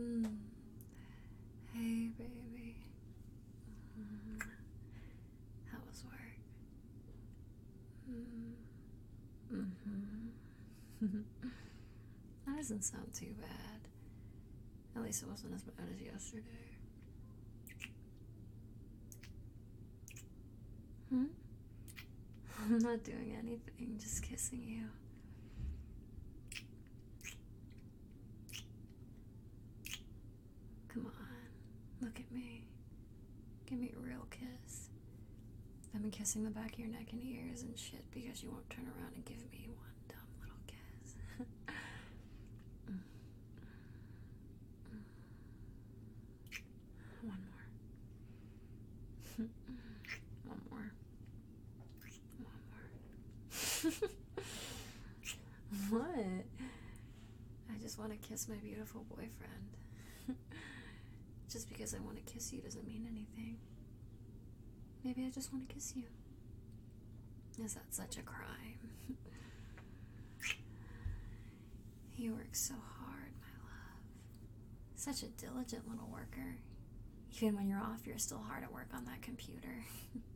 Mm. Hey, baby. Mm. How was work? Mm-hmm. That doesn't sound too bad. At least it wasn't as bad as yesterday. Hmm? I'm not doing anything, just kissing you. Come on, look at me. Give me a real kiss. I've been kissing the back of your neck and ears and shit because you won't turn around and give me one dumb little kiss. One more. One more. One more. What? I just want to kiss my beautiful boyfriend. Just because I want to kiss you doesn't mean anything. Maybe I just want to kiss you. Is that such a crime? You work so hard, my love. Such a diligent little worker. Even when you're off, you're still hard at work on that computer.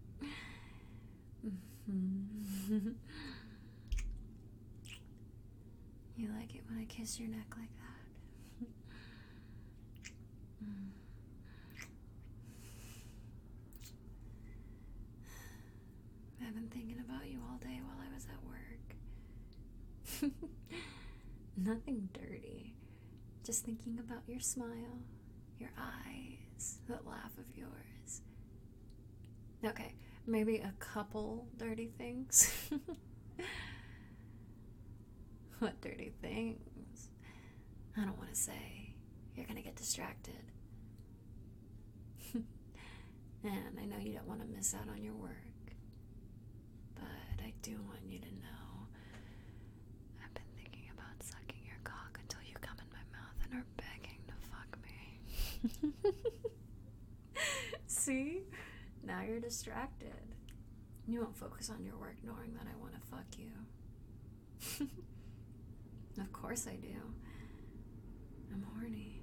You like it when I kiss your neck like that? I've been thinking about you all day while I was at work. Nothing dirty. Just thinking about your smile, your eyes, that laugh of yours. Okay, maybe a couple dirty things. What dirty things? I don't want to say. You're gonna get distracted. And I know you don't want to miss out on your work. But I do want you to know I've been thinking about sucking your cock until you come in my mouth and are begging to fuck me. See? Now you're distracted. You won't focus on your work knowing that I want to fuck you. Of course I do. I'm horny.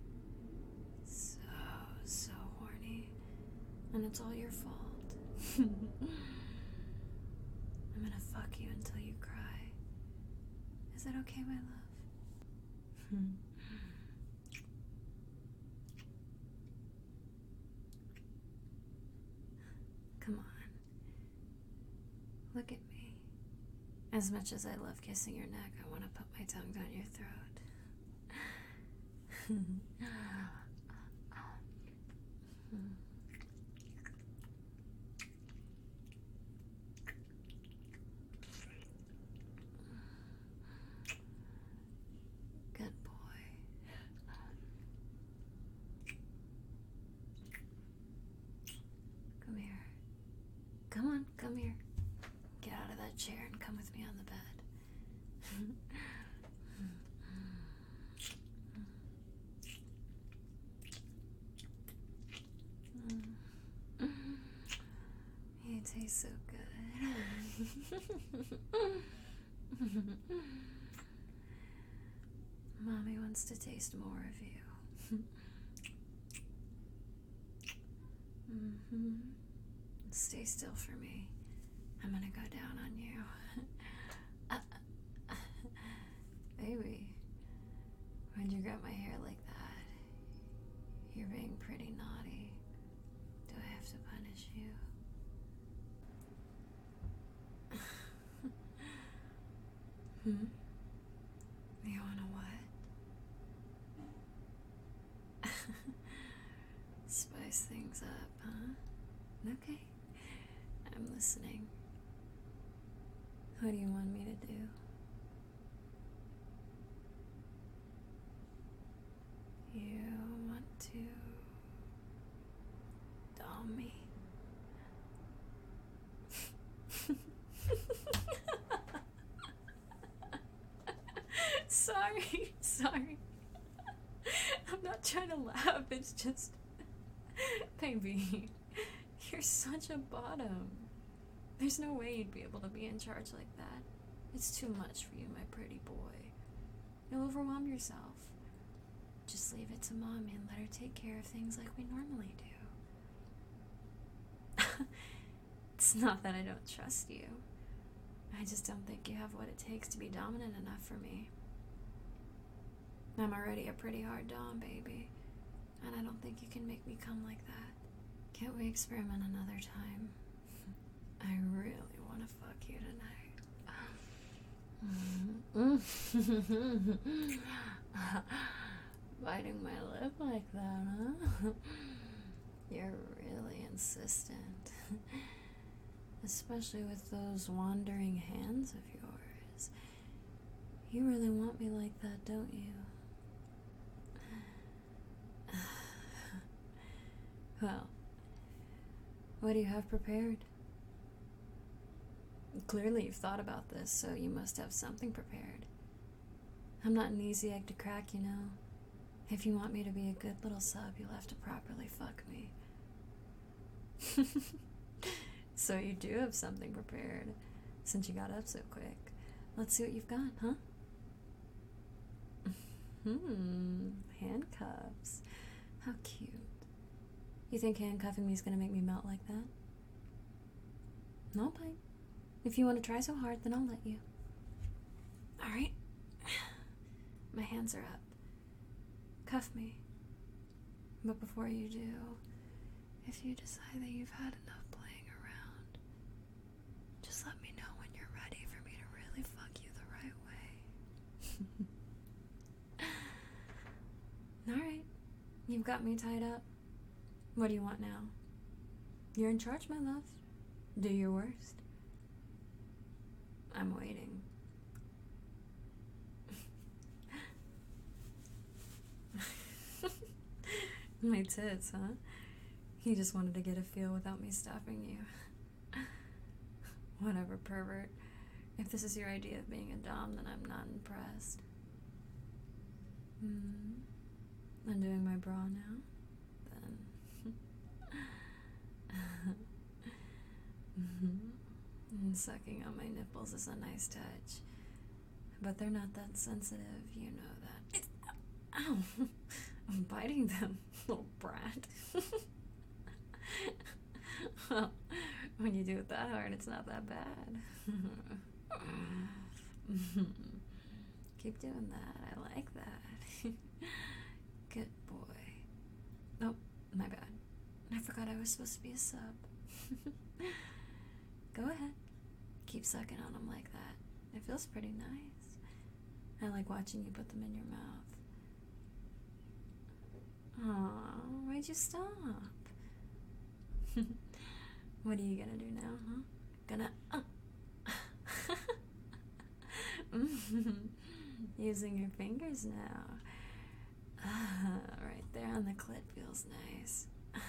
So horny. And it's all your fault. I'm gonna fuck you until you cry. Is that okay, my love? Come on. Look at me. As much as I love kissing your neck, I want to put my tongue down your throat. Good boy. Come here. Come on, come here. Get out of that chair and come with me on the bed. You taste so good. Mommy wants to taste more of you. Stay still for me. I'm gonna go down on you. Baby, why'd you grab my hair like that? You're being pretty naughty. Do I have to punish you? You wanna what? Spice things up, huh? Okay. I'm listening. What do you want me to do? You want to dom me? Sorry. I'm not trying to laugh, it's just... Baby, you're such a bottom. There's no way you'd be able to be in charge like that. It's too much for you, my pretty boy. You'll overwhelm yourself. Just leave it to Mommy and let her take care of things like we normally do. It's not that I don't trust you. I just don't think you have what it takes to be dominant enough for me. I'm already a pretty hard dom, baby. And I don't think you can make me come like that. Can't we experiment another time? I really want to fuck you tonight. Biting my lip like that, huh? You're really insistent. Especially with those wandering hands of yours. You really want me like that, don't you? Well, what do you have prepared? Clearly you've thought about this, so you must have something prepared. I'm not an easy egg to crack, you know. If you want me to be a good little sub, you'll have to properly fuck me. So you do have something prepared, since you got up so quick. Let's see what you've got, huh? Handcuffs. How cute. You think handcuffing me is gonna make me melt like that? No, bite. If you want to try so hard, then I'll let you. Alright. My hands are up. Cuff me. But before you do, if you decide that you've had enough playing around, just let me know when you're ready for me to really fuck you the right way. Alright. You've got me tied up. What do you want now? You're in charge, my love. Do your worst. I'm waiting. My tits, huh? You just wanted to get a feel without me stopping you. Whatever, pervert. If this is your idea of being a dom, then I'm not impressed. Undoing my bra now? And sucking on my nipples is a nice touch. But they're not that sensitive, you know that. Ow! I'm biting them, little brat. Well, when you do it that hard, it's not that bad. Keep doing that. I like that. Good boy. Oh, my bad. I forgot I was supposed to be a sub. Go ahead. Keep sucking on them like that. It feels pretty nice. I like watching you put them in your mouth. Aw, why'd you stop? What are you gonna do now, huh? Gonna, using your fingers now. Right there on the clit feels nice.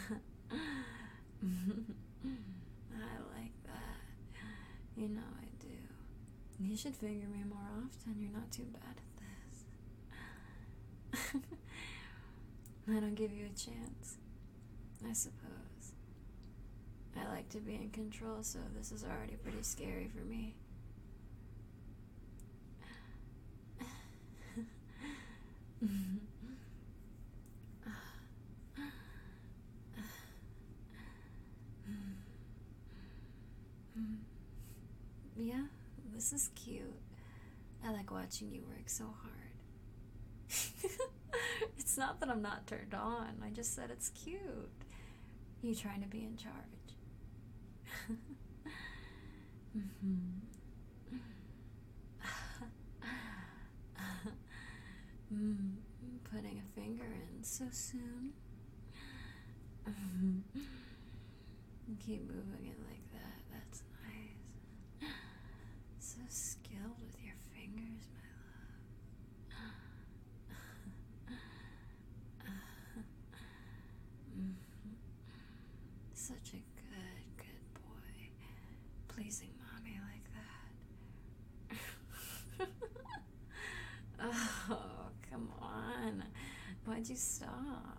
I like that. You know I do. You should finger me more often. You're not too bad at this. I don't give you a chance, I suppose. I like to be in control, so this is already pretty scary for me. Yeah, this is cute. I like watching you work so hard. It's not that I'm not turned on, I just said it's cute. You trying to be in charge. Putting a finger in so soon. Keep moving it like that. That's nice. So skilled with your fingers, my love. Such a good boy. Pleasing mommy like that. Oh, come on. Why'd you stop?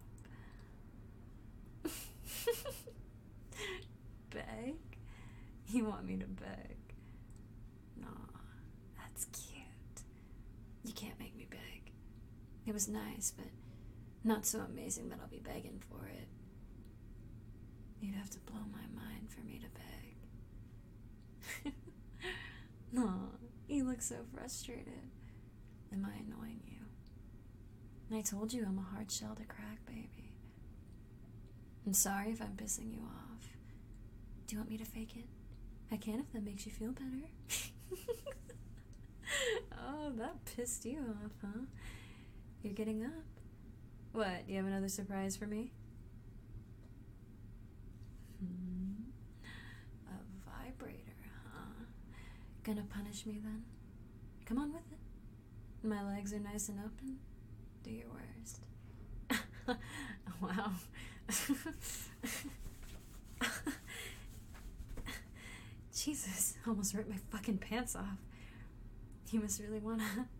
Beg? You want me to beg? Nah, that's cute. You can't make me beg. It was nice, but Not so amazing that I'll be begging for it. You'd have to blow my mind for me to beg. Aw, you look so frustrated. Am I annoying you? I told you I'm a hard shell to crack, baby. I'm sorry if I'm pissing you off. Do you want me to fake it? I can if that makes you feel better. Oh, that pissed you off, huh? You're getting up. What, you have another surprise for me? A vibrator, huh? Gonna punish me then? Come on with it. My legs are nice and open. Do your worst. Wow. Jesus, almost ripped my fucking pants off. You must really wanna...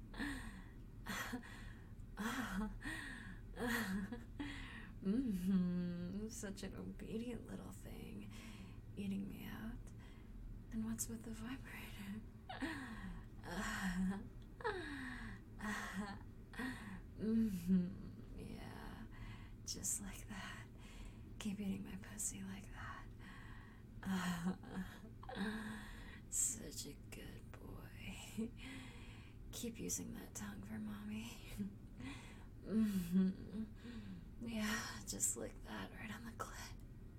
Such an obedient little thing, eating me out. Then what's with the vibrator? Yeah, just like that. Keep eating my pussy like that. Such a good boy. Keep using that tongue for mommy. Yeah, just like that, right on the clit.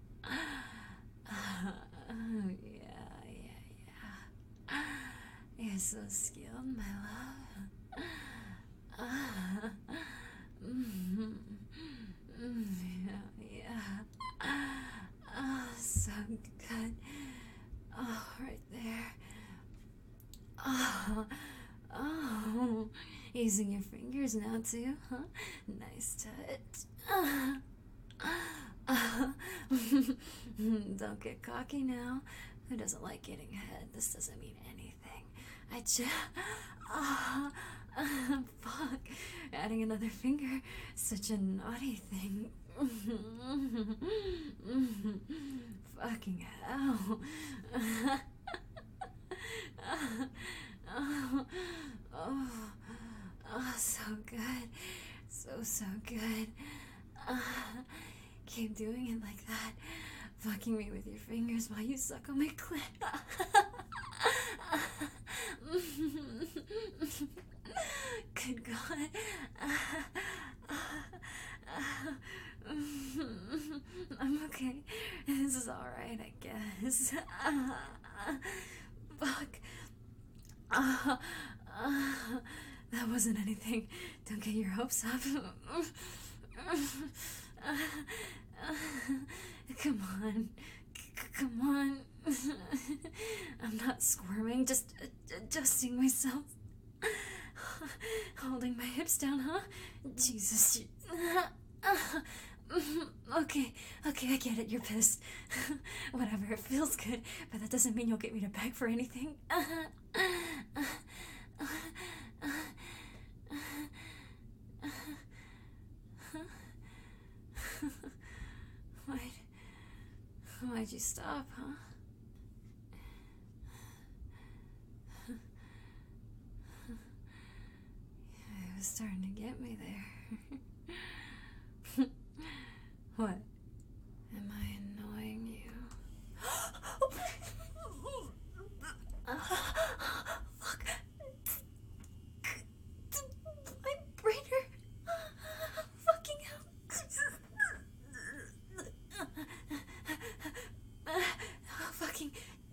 Yeah. You're so skilled, my love. Yeah. So good. Oh, right there. Oh, using your fingers now too, huh? Nice touch. Don't get cocky now. Who doesn't like getting head? This doesn't mean anything. Fuck. Adding another finger, such a naughty thing. Fucking hell. Oh, so good. So good. Keep doing it like that. Fucking me with your fingers while you suck on my clit. Good God. I'm okay. This is alright, I guess. Fuck. That wasn't anything. Don't get your hopes up. Come on. Come on. I'm not squirming, just adjusting myself. Holding my hips down, huh? Jesus. Okay, I get it, you're pissed. Whatever, it feels good, but that doesn't mean you'll get me to beg for anything. Why'd you stop, huh? It was starting to get me there. What? Am I annoying you? Fuck. Vibrator. Fucking hell. Fucking.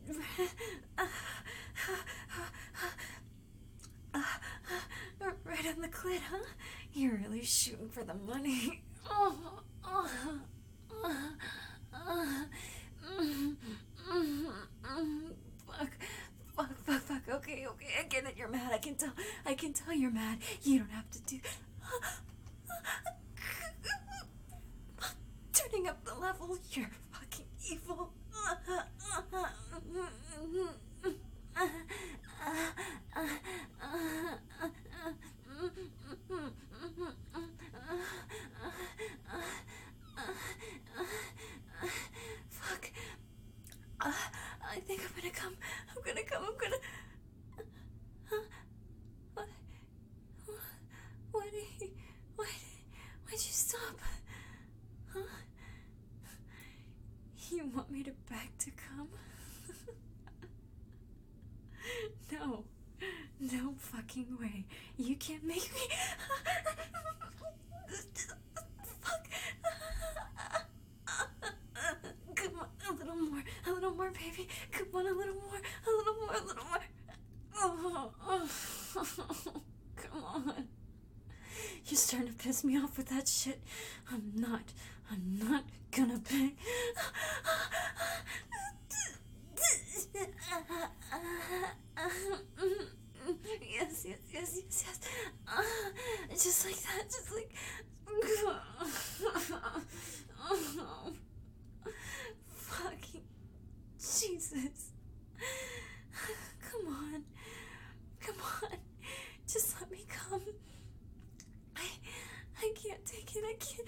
Right on the clit, huh? You're really shooting for the money. Fuck. Okay, I get it. You're mad. I can tell you're mad. You don't have to do. Turning up the level. You're fucking evil. Fuck. I think I'm gonna come. Why'd you stop? No fucking way. You can't make me. Fuck. Come on, a little more, baby. Come on, a little more, a little more, a little more. Oh, come on. You're starting to piss me off with that shit. I'm not gonna pay. Yes. Just like that, just like. Fucking Jesus. Come on. Just let me come. I can't take it. I can't.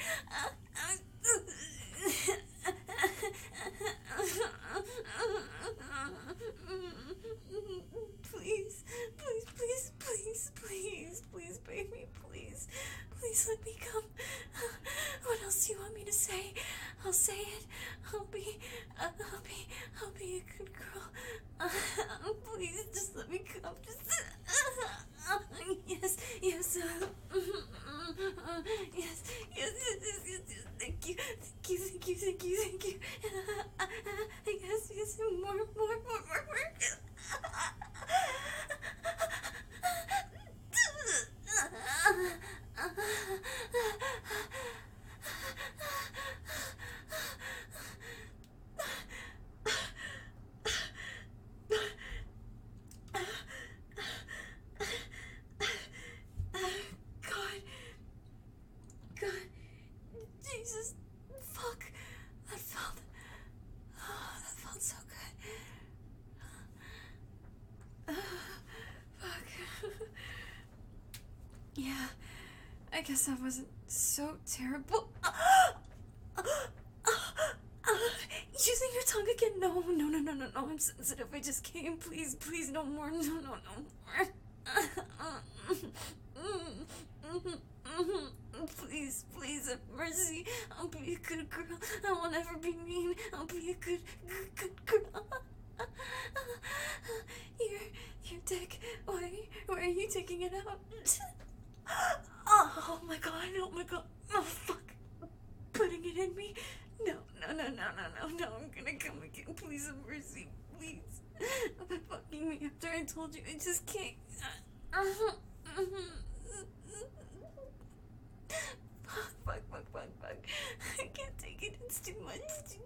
Please, baby, please let me come. What else do you want me to say? I'll say it. I'll be a good girl. Please, just let me come. Yes. Yes. Thank you. Yes. More. God, Jesus, fuck, that felt so good. Fuck. Yeah, I guess I wasn't so terrible. Using your tongue again? No, I'm sensitive. I just came. Please, no more. No more. Please, have mercy. I'll be a good girl. I won't ever be mean. I'll be a good girl. Your dick. Why are you taking it out? Oh my god. Oh fuck. Putting it in me? No. I'm gonna come again. Please, have mercy. Please. Fucking me after I told you. I just can't. Fuck. I can't take it. It's too much.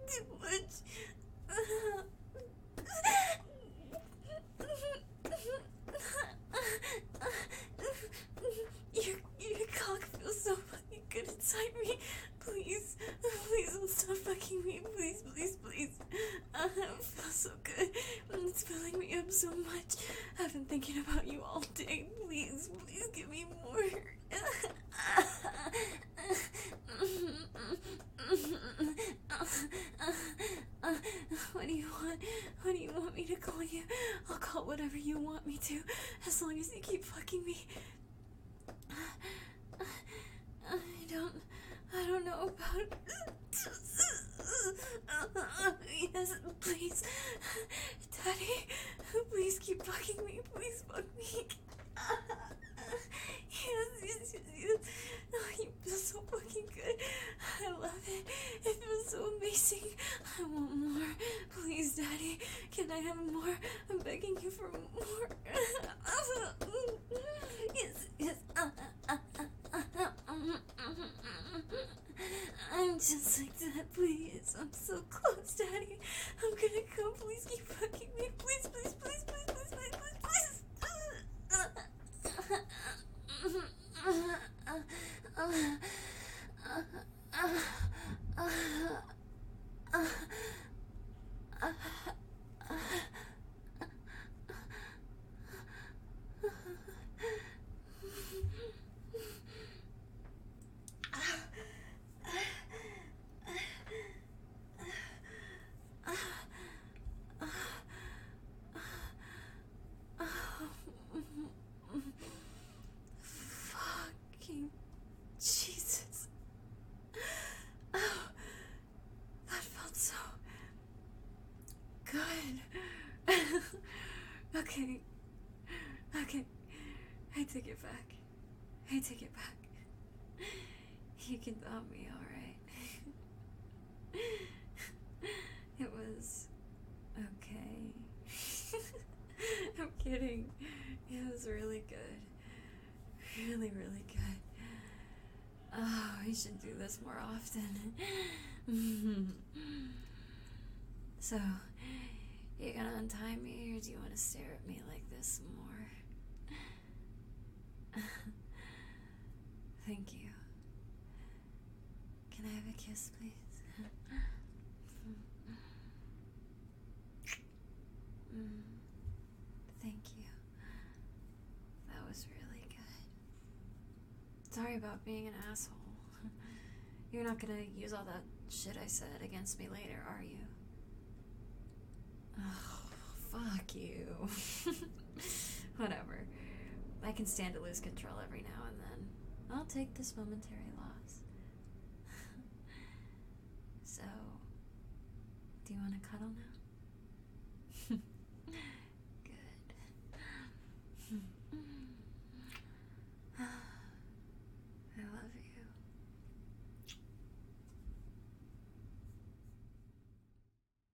Your cock feels so fucking good inside me. Please don't stop fucking me. Please. It feels so good. It's filling me up so much. I've been thinking about you all day. Please give me more. What do you want me to call you? I'll call whatever you want me to, as long as you keep fucking me. I don't know about. Yes, please, Daddy, please keep fucking me. Please fuck me. Yes. Oh, you feel so fucking good. I love it. It feels so amazing. I want more. Please, Daddy, can I have more? I'm begging you for more. Yes. I'm just like that, please. I'm so close, Daddy. I'm gonna come. Please keep fucking me. Please. I take it back. I take it back. You can thumb me, alright? It was okay. I'm kidding. It was really good. Really, really good. Oh, we should do this more often. So, you gonna untie me, or do you want to stare at me like this more? Thank you. Can I have a kiss, please? Thank you. That was really good. Sorry about being an asshole. You're not gonna use all that shit I said against me later, are you? Oh, fuck you. Whatever. I can stand to lose control every now and then. I'll take this momentary loss. So, do you want to cuddle now?